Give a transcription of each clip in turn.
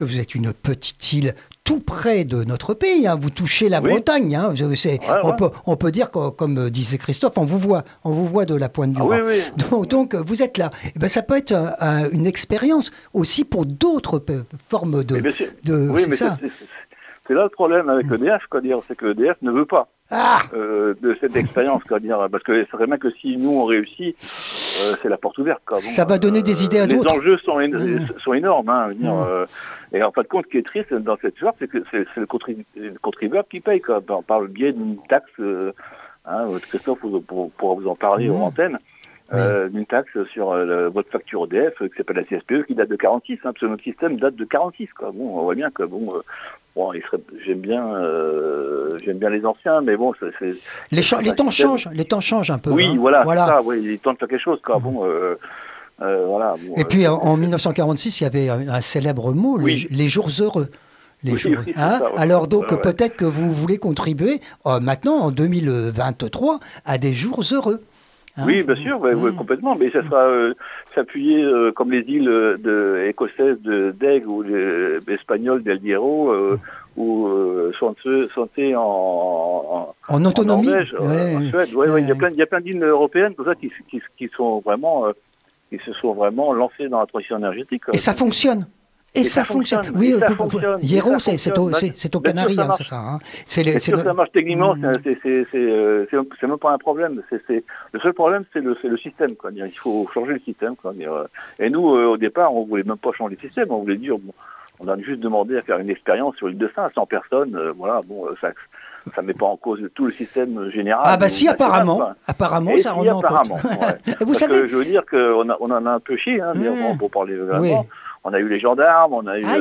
Vous êtes une petite île tout près de notre pays, hein. Vous touchez la Bretagne. Hein. On peut dire, comme disait Christophe, on vous voit de la pointe du oui, Rhin. oui. Donc, vous êtes là. Et ben, ça peut être une expérience aussi pour d'autres formes de... Oui, mais c'est là le problème avec EDF, c'est que EDF ne veut pas de cette expérience, parce que c'est vraiment que si nous on réussit, c'est la porte ouverte. Ça va donner des idées à d'autres. Les enjeux sont énormes. Hein, et en fin de compte, ce qui est triste dans cette histoire, c'est que c'est le contribuable qui paye, par le biais d'une taxe. Christophe pourra vous en parler en antenne. D'une taxe sur votre facture EDF qui s'appelle la CSPE, qui date de 46, parce que notre système date de 46. On voit bien que j'aime bien les anciens, mais bon, les temps changent un peu. Oui, hein. voilà. Ça, il est temps de faire quelque chose. Et puis en 1946, il y avait un célèbre mot, les jours heureux. Alors donc peut-être que vous voulez contribuer maintenant en 2023 à des jours heureux. Hein? Oui, bien sûr, complètement, mais ça sera s'appuyer comme les îles écossaises d'Aigle ou espagnoles d'El Hierro ou Swansea en autonomie, Norvège, en Suède. Il y a plein d'îles européennes comme ça qui sont vraiment qui se sont vraiment lancées dans la transition énergétique. Et ça fonctionne. Et ça fonctionne. Oui, Hierro, c'est aux Canaries, c'est ça. Hein. Ça marche techniquement, c'est même pas un problème. Le seul problème, c'est le système. Il faut changer le système. Et nous, au départ, on voulait même pas changer le système. On voulait dire, on a juste demandé à faire une expérience sur l'île de Sein à 100 personnes. Ça ne met pas en cause tout le système général. Ah bah si, apparemment ça remet en cause. Vous savez, je veux dire qu'on en a un peu chié, pour parler vraiment. On a eu les gendarmes, on a eu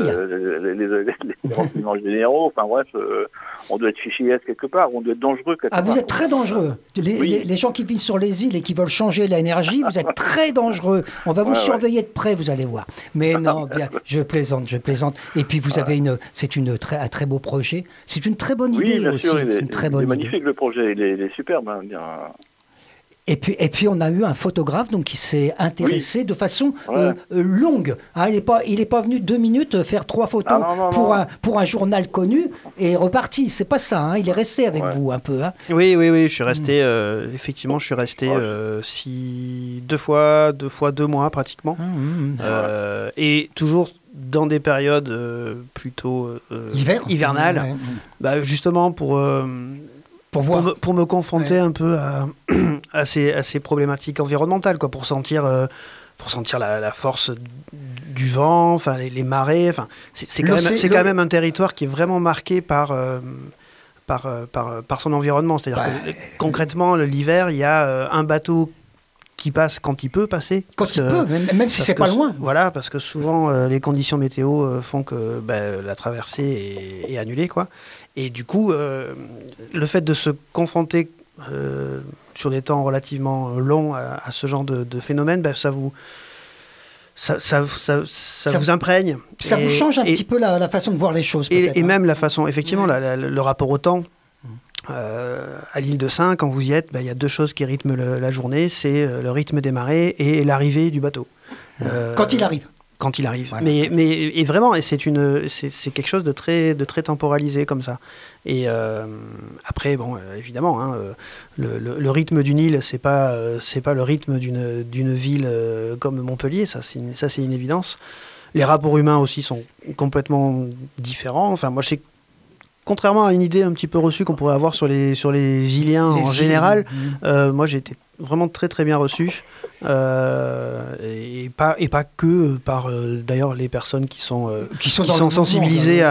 les renseignements généraux, enfin bref, on doit être fiché quelque part, on doit être dangereux quelque part. Vous êtes très dangereux. Les gens qui vivent sur les îles et qui veulent changer l'énergie, vous êtes très dangereux. On va vous surveiller de près, vous allez voir. Mais non, bien, je plaisante. Et puis vous avez un très beau projet. C'est une très bonne idée bien aussi. Sûr, c'est une très bonne idée. Magnifique le projet, il est superbe. Et puis on a eu un photographe qui s'est intéressé de façon longue. Il est pas venu 2 minutes faire 3 photos pour un journal connu et reparti. C'est pas ça. Hein. Il est resté avec vous un peu. Hein. Oui. Je suis resté. Effectivement, je suis resté 2 fois 2 mois pratiquement. Et toujours dans des périodes plutôt hivernales. Justement pour me confronter un peu à ces problématiques environnementales, pour sentir la force du vent, enfin les marées. Enfin, c'est quand même un territoire qui est vraiment marqué par son environnement. C'est-à-dire que concrètement, l'hiver, il y a un bateau qui passe quand il peut passer. Même si c'est pas loin. Voilà, parce que souvent les conditions météo font que la traversée est annulée, Et du coup, le fait de se confronter sur des temps relativement longs à ce genre de phénomène, ça vous imprègne. Ça vous change un petit peu la façon de voir les choses, peut-être. Et même la façon, effectivement, le rapport au temps. À l'île de Sein, quand vous y êtes, il y a 2 choses qui rythment la journée, c'est le rythme des marées et l'arrivée du bateau. Quand il arrive. Voilà. Mais vraiment, et c'est quelque chose de très temporalisé comme ça. Et après, évidemment, le rythme d'une île, c'est pas le rythme d'une ville comme Montpellier, ça c'est une évidence. Les rapports humains aussi sont complètement différents. Enfin, moi je sais, contrairement à une idée un petit peu reçue qu'on pourrait avoir sur les Iliens en général, moi j'ai été vraiment très très bien reçu, et pas que par d'ailleurs les personnes qui sont sensibilisées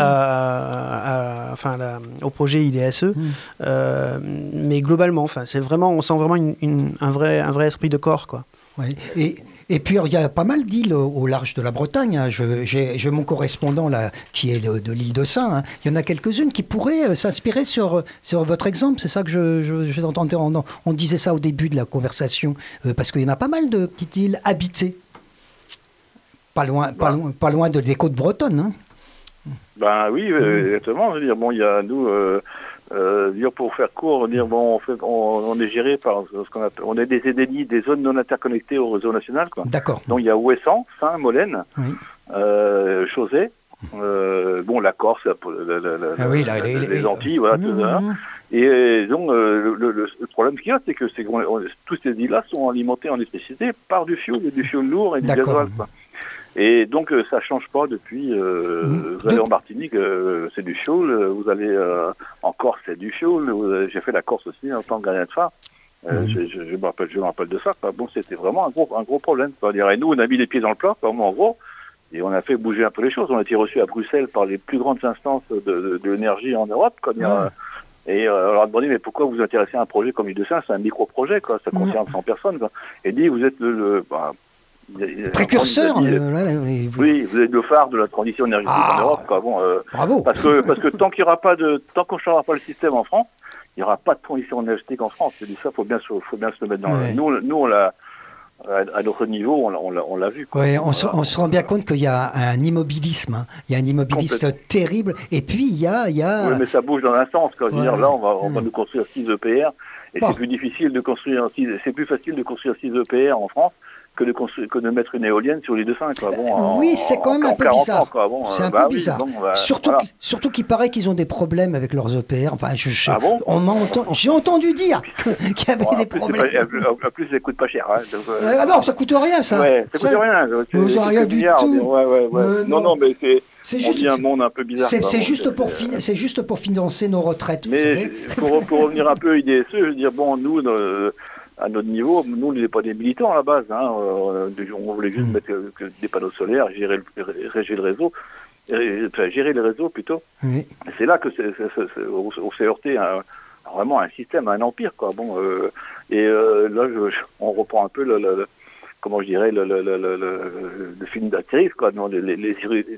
au projet IDSE, mais globalement, c'est vraiment, on sent vraiment un vrai esprit de corps, Et puis, il y a pas mal d'îles au large de la Bretagne. Hein. J'ai mon correspondant là, qui est de l'île de Sein. Hein. Il y en a quelques-unes qui pourraient s'inspirer sur votre exemple. C'est ça que j'ai entendu. On disait ça au début de la conversation. Parce qu'il y en a pas mal de petites îles habitées. Pas loin des côtes bretonnes. Hein. Oui, exactement. Je veux dire, il y a nous... pour faire court, on est géré par ce qu'on appelle, on est des ZNI, des zones non interconnectées au réseau national. D'accord. Donc il y a Ouessant, Saint, Molène, Chauzet, Bon, la Corse, les Antilles, voilà, tout ça. Et donc, le problème qu'il y a, c'est que tous ces îles-là sont alimentées en électricité par du fioul lourd et du gasoil, quoi. Et donc, ça change pas depuis... vous allez en Martinique, c'est du fioul. Vous allez en Corse, c'est du fioul. J'ai fait la Corse aussi en tant que gardien de phare. Je me rappelle de ça, quoi. Bon, c'était vraiment un gros problème, quoi. Et nous, on a mis les pieds dans le plat, quoi, en gros. Et on a fait bouger un peu les choses. On a été reçus à Bruxelles par les plus grandes instances de l'énergie en Europe. Et on leur a demandé, mais pourquoi vous vous intéressez à un projet comme Île-de-Saint? C'est un micro-projet, quoi. Ça concerne 100 personnes, quoi. Et dit, vous êtes le précurseur. Oui, vous êtes le phare de la transition énergétique en Europe, quoi. Bon, bravo. Parce que tant qu'on ne changera pas le système en France, il n'y aura pas de transition énergétique en France. C'est dit ça, faut bien se le mettre dans nous, on l'a. À notre niveau, on l'a vu, quoi. Ouais, on se rend bien compte qu'il y a un immobilisme. Hein. Il y a un immobilisme terrible. Et puis, il y a... Oui, mais ça bouge dans un sens. Quoi. Dire, là, on va nous construire 6 EPR. Et c'est plus difficile de construire c'est plus facile de construire 6 EPR en France que de mettre une éolienne sur l'Île-de-Saint. Oui, c'est quand même un peu bizarre. C'est un peu bizarre. Surtout qu'il paraît qu'ils ont des problèmes avec leurs EPR. Enfin, j'ai entendu dire qu'il y avait des problèmes. En plus, ça coûte pas cher. Hein, non, ça coûte rien, ça. Ouais, ça coûte rien. Ça rien du tout. Non, mais c'est juste un monde un peu bizarre. C'est juste pour financer nos retraites. Mais pour revenir un peu IDSE, je veux dire, bon, nous, à notre niveau, nous, on n'est pas des militants à la base. Hein. On voulait juste mettre des panneaux solaires, gérer le réseau, gérer les réseaux plutôt. Oui. Et c'est là que on s'est heurté vraiment à un système, à un empire, quoi. Bon, là, on reprend un peu comment je dirais, le film d'Astérix, quoi, non, les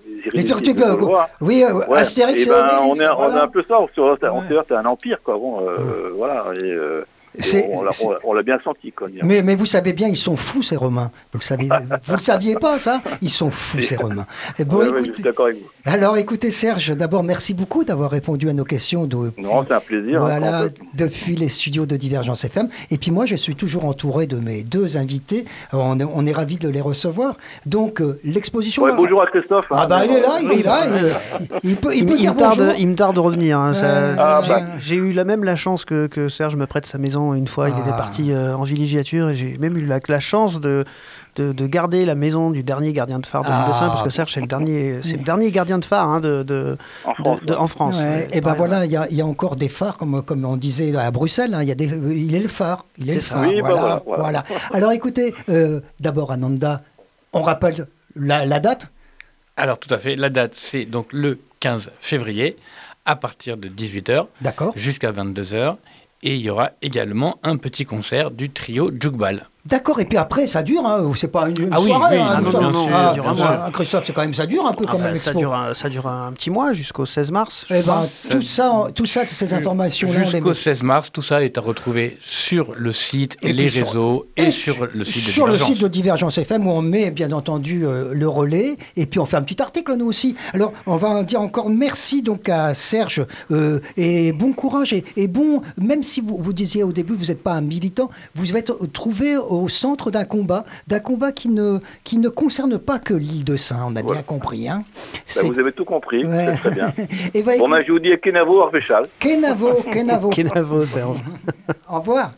oui, Astérix. On est un peu ça, on se heurte à un empire, quoi. Bon, voilà. On l'a bien senti, quoi. Mais vous savez bien, ils sont fous, ces Romains. Vous le saviez pas, ça? Ils sont fous, ces Romains. Je suis d'accord avec vous. Alors, écoutez, Serge, d'abord, merci beaucoup d'avoir répondu à nos questions. Non, c'est un plaisir. Voilà, depuis les studios de Divergence FM. Et puis moi, je suis toujours entouré de mes 2 invités. On est ravis de les recevoir. Donc, l'exposition... Ouais, bonjour à Christophe. Il est là, il est là. Il peut dire bonjour. Il me tarde de revenir. Hein, j'ai eu la chance que Serge me prête sa maison une fois. Il était parti en villégiature et j'ai même eu la chance de garder la maison du dernier gardien de phare de l'Île-de-Saint, parce que Serge, c'est le dernier gardien de phare en France. Ouais, et ben voilà, il y a encore des phares, comme on disait à Bruxelles, hein, il est le phare. Il est le phare. Oui, voilà. Alors écoutez, d'abord Ananda, on rappelle la date? Alors tout à fait, la date c'est donc le 15 février, à partir de 18h jusqu'à 22h. Et il y aura également un petit concert du trio Jugbal. D'accord, et puis après, ça dure, hein, c'est pas une soirée. Oui, bien sûr. Christophe, c'est quand même, ça dure un peu comme l'expo. Ça dure un petit mois, jusqu'au 16 mars. Tout ça, ces informations-là... Jusqu'au 16 mars, tout ça est à retrouver sur le site, les réseaux et sur le site de Divergence. Sur le site de Divergence FM, où on met, bien entendu, le relais, et puis on fait un petit article, nous aussi. Alors, on va dire encore merci donc à Serge, et bon courage, et bon, même si vous disiez au début, vous n'êtes pas un militant, vous êtes trouvé au centre d'un combat qui ne concerne pas que l'Île-de-Saint, on a bien compris. Hein. Vous avez tout compris, c'est très bien. Je vous dis Kenavo Arvéchal. Kenavo, Kenavo, Serge. Au revoir.